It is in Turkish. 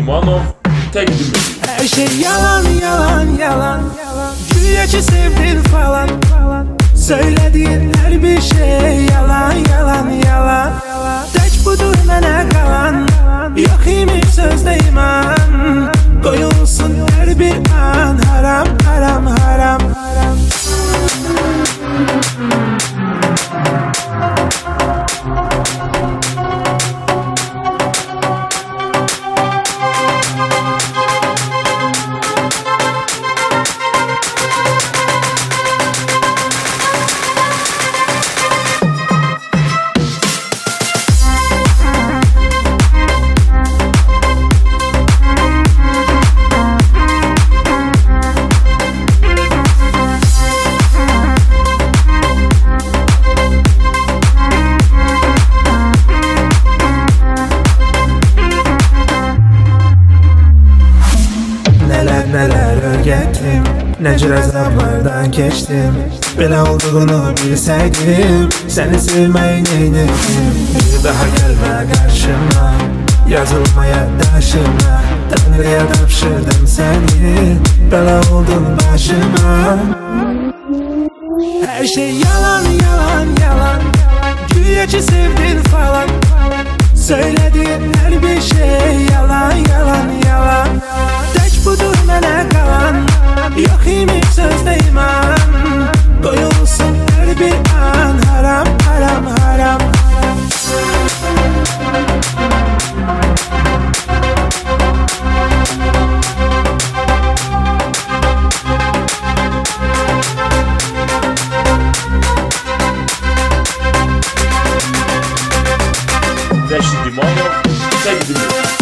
Dumanov təqdim edir. Her şey yalan yalan yalan, güya ki sevdin falan, söylediğin her bir şey yalan yalan yalan. Tek budur mənə qalan, yok imiş sözde iman. Koyulsun her bir an haram haram haram. Neler öğrettim, ne cür azaplardan geçtim. Belə olduğunu bilseydim, seni sevmeyi neyledim. Bir daha gelme karşıma, yazılmaya taşıma. Tanrı'ya tapşırdım seni, bela oldun başıma. Her şey yalan yalan yalan, güya ki sevdin falan, söylediğin her bir şey yalan yalan yalan. Tek budur mənə qalan, yok imiş sözde iman. Koyulsun her bir an haram haram haram. Rəşid Dumanov təqdim edir.